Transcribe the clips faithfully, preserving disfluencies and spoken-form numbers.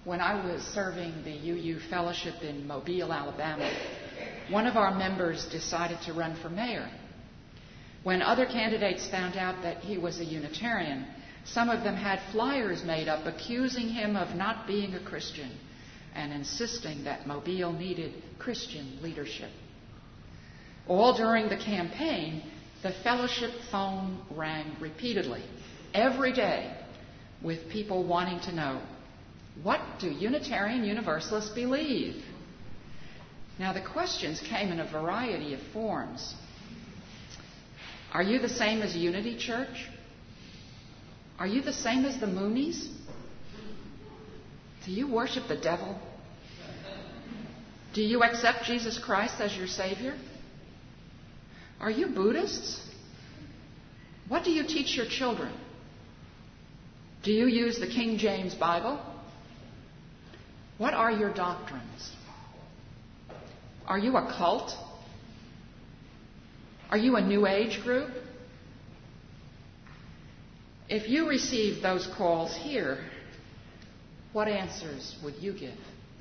When I was serving the U U Fellowship in Mobile, Alabama, one of our members decided to run for mayor. When other candidates found out that he was a Unitarian, some of them had flyers made up accusing him of not being a Christian and insisting that Mobile needed Christian leadership. All during the campaign, the fellowship phone rang repeatedly, every day, with people wanting to know, what do Unitarian Universalists believe? Now, the questions came in a variety of forms. Are you the same as Unity Church? Are you the same as the Moonies? Do you worship the devil? Do you accept Jesus Christ as your Savior? Are you Buddhists? What do you teach your children? Do you use the King James Bible? What are your doctrines? Are you a cult? Are you a New Age group? If you received those calls here, what answers would you give?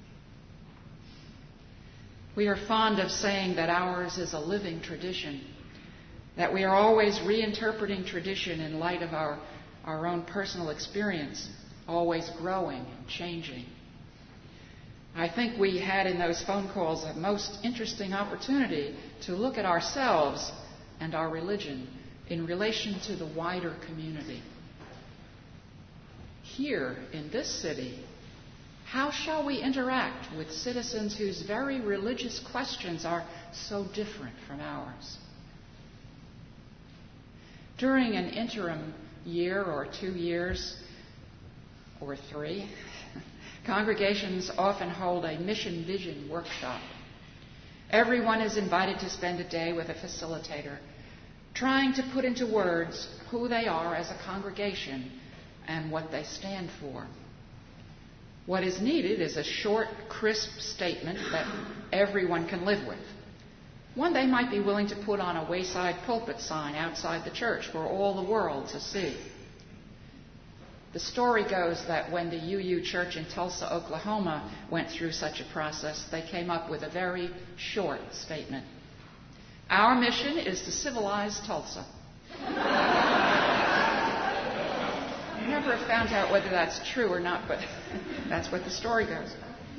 We are fond of saying that ours is a living tradition, that we are always reinterpreting tradition in light of our, our own personal experience, always growing and changing. I think we had in those phone calls a most interesting opportunity to look at ourselves and our religion in relation to the wider community. Here in this city, how shall we interact with citizens whose very religious questions are so different from ours? During an interim year or two years or three, congregations often hold a mission vision workshop. Everyone is invited to spend a day with a facilitator, trying to put into words who they are as a congregation and what they stand for. What is needed is a short, crisp statement that everyone can live with. One they might be willing to put on a wayside pulpit sign outside the church for all the world to see. The story goes that when the U U Church in Tulsa, Oklahoma went through such a process, they came up with a very short statement. Our mission is to civilize Tulsa. I never found out whether that's true or not, but that's what the story goes.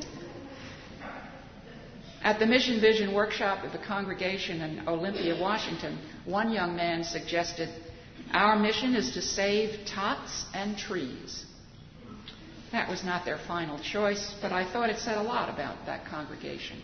At the Mission Vision workshop of the congregation in Olympia, Washington, one young man suggested, our mission is to save tots and trees. That was not their final choice, but I thought it said a lot about that congregation.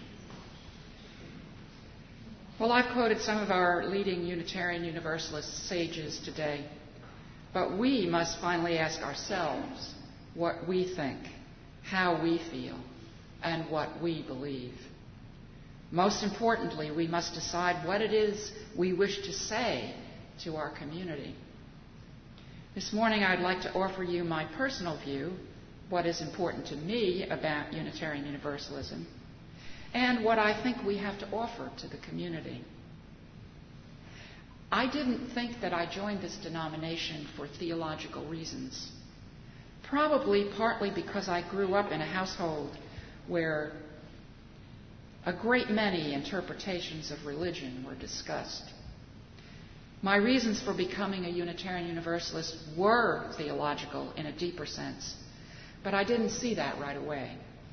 Well, I've quoted some of our leading Unitarian Universalist sages today, but we must finally ask ourselves what we think, how we feel, and what we believe. Most importantly, we must decide what it is we wish to say to our community. This morning, I'd like to offer you my personal view, what is important to me about Unitarian Universalism, and what I think we have to offer to the community. I didn't think that I joined this denomination for theological reasons, probably partly because I grew up in a household where a great many interpretations of religion were discussed. My reasons for becoming a Unitarian Universalist were theological in a deeper sense, but I didn't see that right away.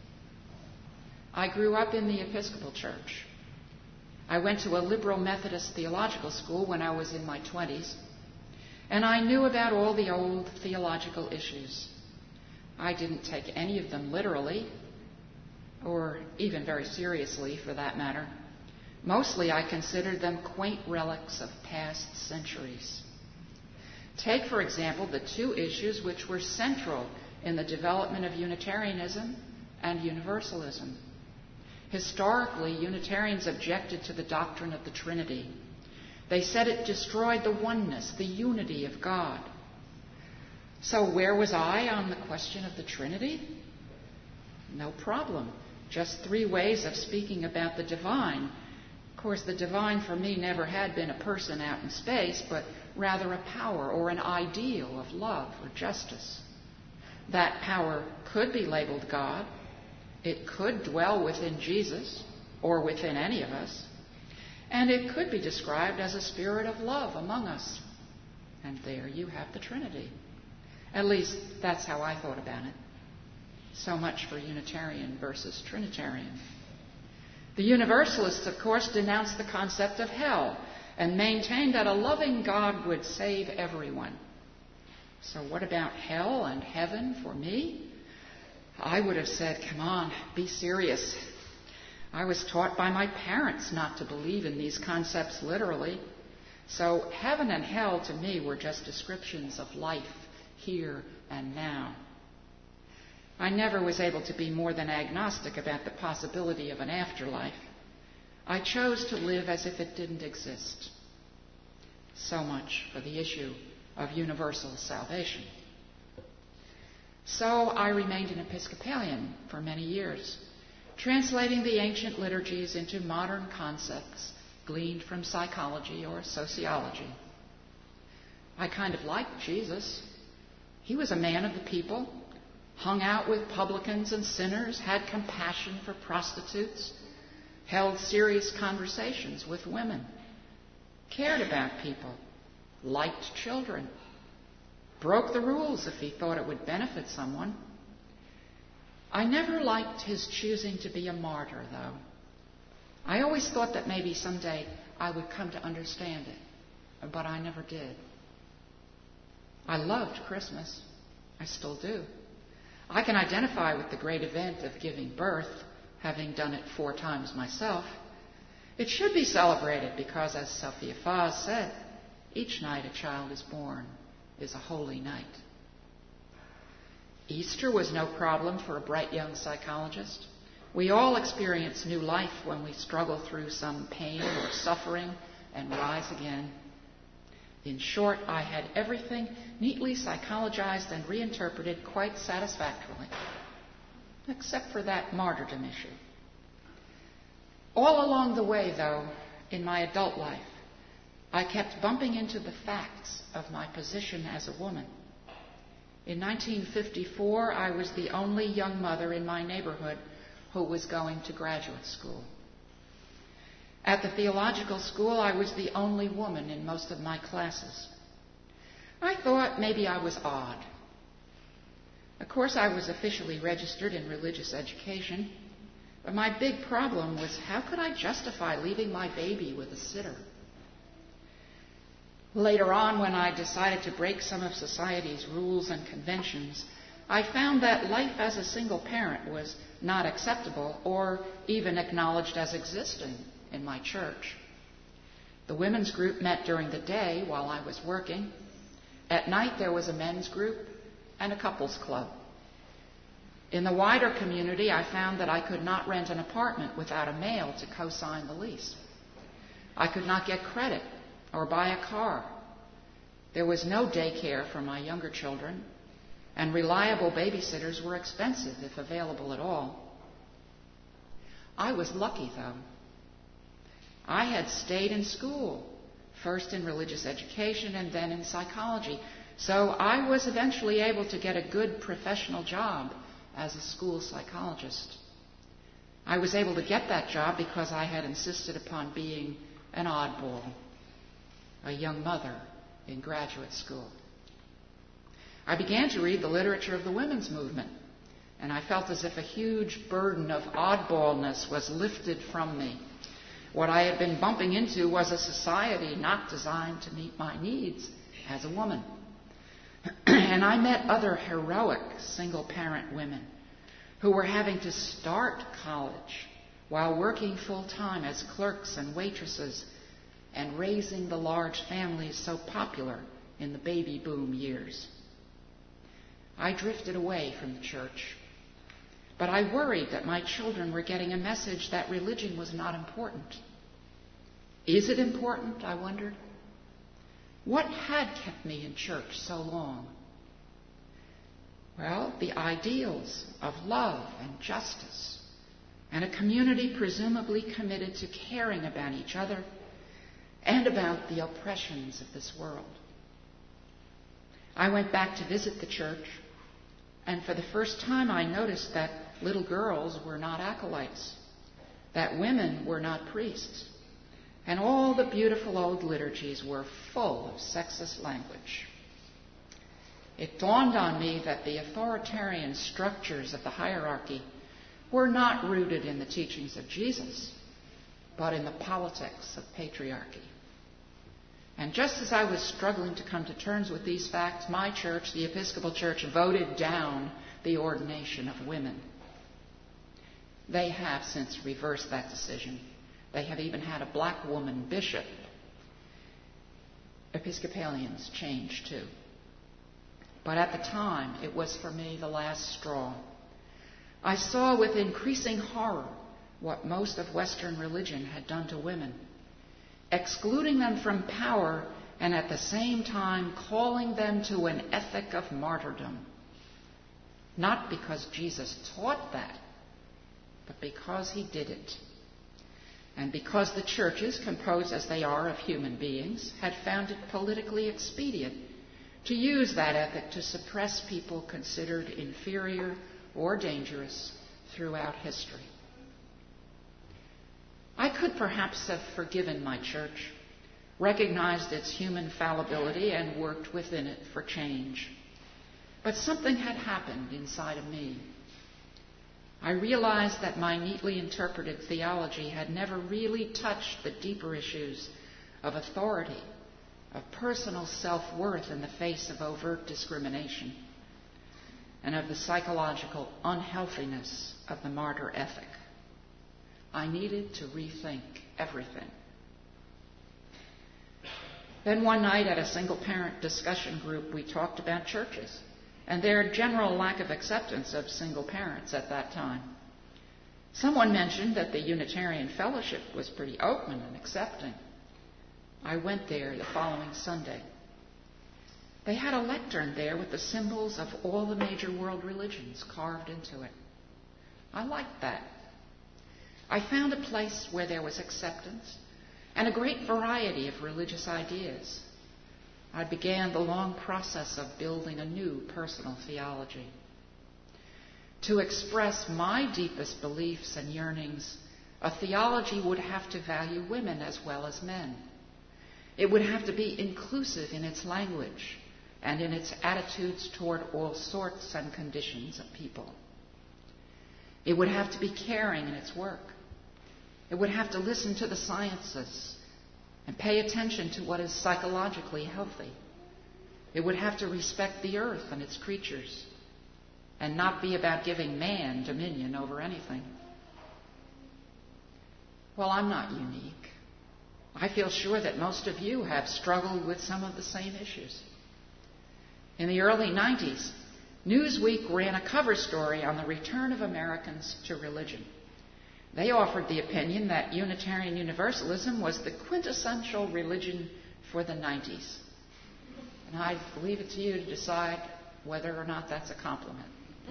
I grew up in the Episcopal Church. I went to a liberal Methodist theological school when I was in my twenties, and I knew about all the old theological issues. I didn't take any of them literally, or even very seriously for that matter. Mostly I considered them quaint relics of past centuries. Take, for example, the two issues which were central in the development of Unitarianism and Universalism. Historically, Unitarians objected to the doctrine of the Trinity. They said it destroyed the oneness, the unity of God. So where was I on the question of the Trinity? No problem. Just three ways of speaking about the divine. Of course, the divine for me never had been a person out in space, but rather a power or an ideal of love or justice. That power could be labeled God. It could dwell within Jesus or within any of us. And it could be described as a spirit of love among us. And there you have the Trinity. At least that's how I thought about it. So much for Unitarian versus Trinitarian. The Universalists, of course, denounced the concept of hell and maintained that a loving God would save everyone. So what about hell and heaven for me? I would have said, come on, be serious. I was taught by my parents not to believe in these concepts literally. So heaven and hell to me were just descriptions of life here and now. I never was able to be more than agnostic about the possibility of an afterlife. I chose to live as if it didn't exist. So much for the issue of universal salvation. So I remained an Episcopalian for many years, translating the ancient liturgies into modern concepts gleaned from psychology or sociology. I kind of liked Jesus. He was a man of the people, hung out with publicans and sinners, had compassion for prostitutes, held serious conversations with women, cared about people, liked children, broke the rules if he thought it would benefit someone. I never liked his choosing to be a martyr, though. I always thought that maybe someday I would come to understand it, but I never did. I loved Christmas. I still do. I can identify with the great event of giving birth, having done it four times myself. It should be celebrated because, as Sophia Faz said, each night a child is born is a holy night. Easter was no problem for a bright young psychologist. We all experience new life when we struggle through some pain or suffering and rise again. In short, I had everything neatly psychologized and reinterpreted quite satisfactorily, except for that martyrdom issue. All along the way, though, in my adult life, I kept bumping into the facts of my position as a woman. In nineteen fifty-four, I was the only young mother in my neighborhood who was going to graduate school. At the theological school, I was the only woman in most of my classes. I thought maybe I was odd. Of course, I was officially registered in religious education, but my big problem was how could I justify leaving my baby with a sitter? Later on, when I decided to break some of society's rules and conventions, I found that life as a single parent was not acceptable or even acknowledged as existing in my church. The women's group met during the day while I was working. At night, there was a men's group and a couples club. In the wider community, I found that I could not rent an apartment without a male to co-sign the lease. I could not get credit or buy a car. There was no daycare for my younger children, and reliable babysitters were expensive if available at all. I was lucky, though. I had stayed in school, first in religious education and then in psychology, so I was eventually able to get a good professional job as a school psychologist. I was able to get that job because I had insisted upon being an oddball, a young mother in graduate school. I began to read the literature of the women's movement, and I felt as if a huge burden of oddballness was lifted from me. What I had been bumping into was a society not designed to meet my needs as a woman. And I met other heroic single-parent women who were having to start college while working full-time as clerks and waitresses and raising the large families so popular in the baby boom years. I drifted away from the church, but I worried that my children were getting a message that religion was not important. Is it important, I wondered? What had kept me in church so long? Well, the ideals of love and justice, and a community presumably committed to caring about each other and about the oppressions of this world. I went back to visit the church, And for the first time, I noticed that little girls were not acolytes, that women were not priests, and all the beautiful old liturgies were full of sexist language. It dawned on me that the authoritarian structures of the hierarchy were not rooted in the teachings of Jesus, but in the politics of patriarchy. And just as I was struggling to come to terms with these facts, my church, the Episcopal Church, voted down the ordination of women. They have since reversed that decision. They have even had a black woman bishop. Episcopalians changed too. But at the time, it was for me the last straw. I saw with increasing horror what most of Western religion had done to women, excluding them from power and at the same time calling them to an ethic of martyrdom. Not because Jesus taught that, but because he did it. And because the churches, composed as they are of human beings, had found it politically expedient to use that ethic to suppress people considered inferior or dangerous throughout history. I could perhaps have forgiven my church, recognized its human fallibility, and worked within it for change. But something had happened inside of me. I realized that my neatly interpreted theology had never really touched the deeper issues of authority, of personal self-worth in the face of overt discrimination, and of the psychological unhealthiness of the martyr ethic. I needed to rethink everything. Then one night at a single-parent discussion group, we talked about churches and their general lack of acceptance of single parents at that time. Someone mentioned that the Unitarian Fellowship was pretty open and accepting. I went there the following Sunday. They had a lectern there with the symbols of all the major world religions carved into it. I liked that. I found a place where there was acceptance and a great variety of religious ideas. I began the long process of building a new personal theology. To express my deepest beliefs and yearnings, a theology would have to value women as well as men. It would have to be inclusive in its language and in its attitudes toward all sorts and conditions of people. It would have to be caring in its work. It would have to listen to the sciences and pay attention to what is psychologically healthy. It would have to respect the earth and its creatures and not be about giving man dominion over anything. Well, I'm not unique. I feel sure that most of you have struggled with some of the same issues. In the early nineties, Newsweek ran a cover story on the return of Americans to religion. They offered the opinion that Unitarian Universalism was the quintessential religion for the nineties. And I leave it to you to decide whether or not that's a compliment.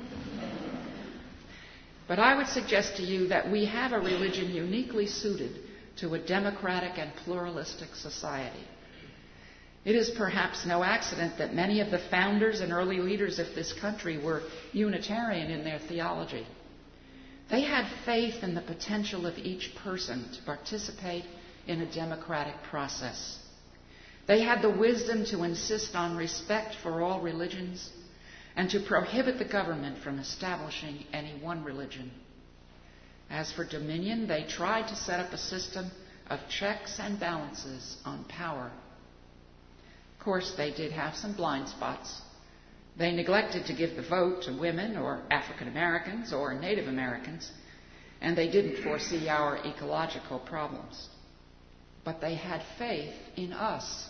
But I would suggest to you that we have a religion uniquely suited to a democratic and pluralistic society. It is perhaps no accident that many of the founders and early leaders of this country were Unitarian in their theology. They had faith in the potential of each person to participate in a democratic process. They had the wisdom to insist on respect for all religions and to prohibit the government from establishing any one religion. As for dominion, they tried to set up a system of checks and balances on power. Of course, they did have some blind spots. They neglected to give the vote to women or African Americans or Native Americans, and they didn't foresee our ecological problems. But they had faith in us.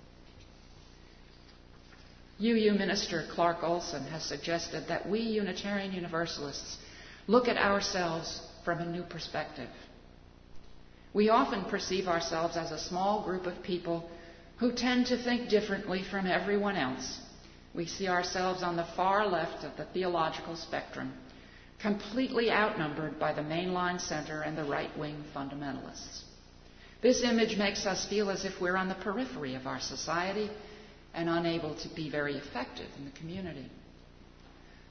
U U Minister Clark Olson has suggested that we Unitarian Universalists look at ourselves from a new perspective. We often perceive ourselves as a small group of people who tend to think differently from everyone else. We see ourselves on the far left of the theological spectrum, completely outnumbered by the mainline center and the right-wing fundamentalists. This image makes us feel as if we're on the periphery of our society and unable to be very effective in the community.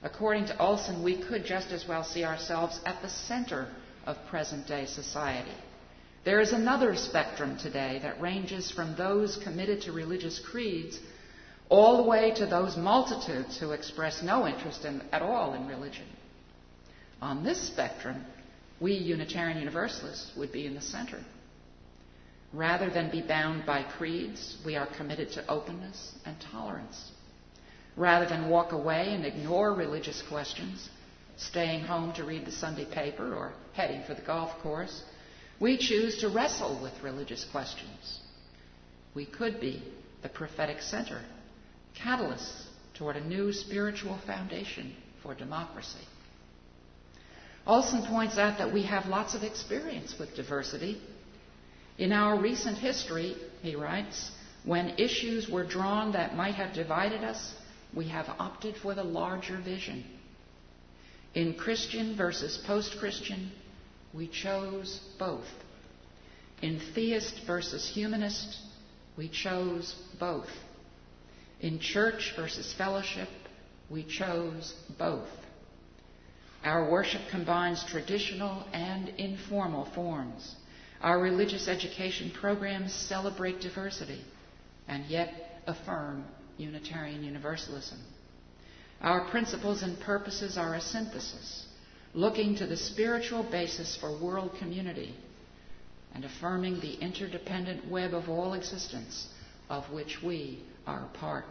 According to Olson, we could just as well see ourselves at the center of present-day society. There is another spectrum today that ranges from those committed to religious creeds all the way to those multitudes who express no interest in, at all in religion. On this spectrum, we Unitarian Universalists would be in the center. Rather than be bound by creeds, we are committed to openness and tolerance. Rather than walk away and ignore religious questions, staying home to read the Sunday paper or heading for the golf course, we choose to wrestle with religious questions. We could be the prophetic center, catalysts toward a new spiritual foundation for democracy. Olson points out that we have lots of experience with diversity. In our recent history, he writes, when issues were drawn that might have divided us, we have opted for the larger vision. In Christian versus post-Christian, we chose both. In theist versus humanist, we chose both. In church versus fellowship, we chose both. Our worship combines traditional and informal forms. Our religious education programs celebrate diversity and yet affirm Unitarian Universalism. Our principles and purposes are a synthesis, looking to the spiritual basis for world community and affirming the interdependent web of all existence of which we are a part.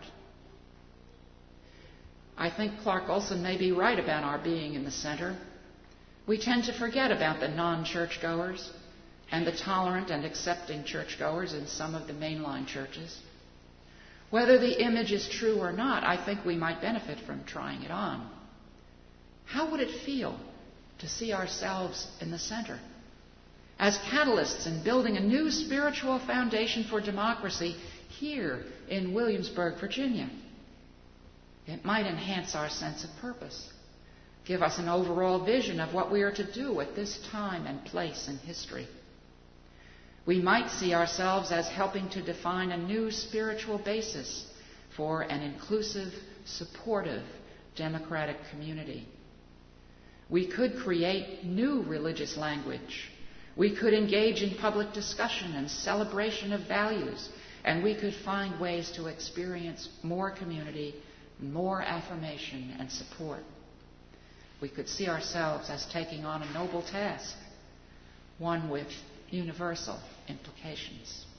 I think Clark Olson may be right about our being in the center. We tend to forget about the non-churchgoers and the tolerant and accepting churchgoers in some of the mainline churches. Whether the image is true or not, I think we might benefit from trying it on. How would it feel to see ourselves in the center? As catalysts in building a new spiritual foundation for democracy here in Williamsburg, Virginia. It might enhance our sense of purpose, give us an overall vision of what we are to do at this time and place in history. We might see ourselves as helping to define a new spiritual basis for an inclusive, supportive, democratic community. We could create new religious language. We could engage in public discussion and celebration of values, and we could find ways to experience more community, more affirmation and support. We could see ourselves as taking on a noble task, one with universal implications.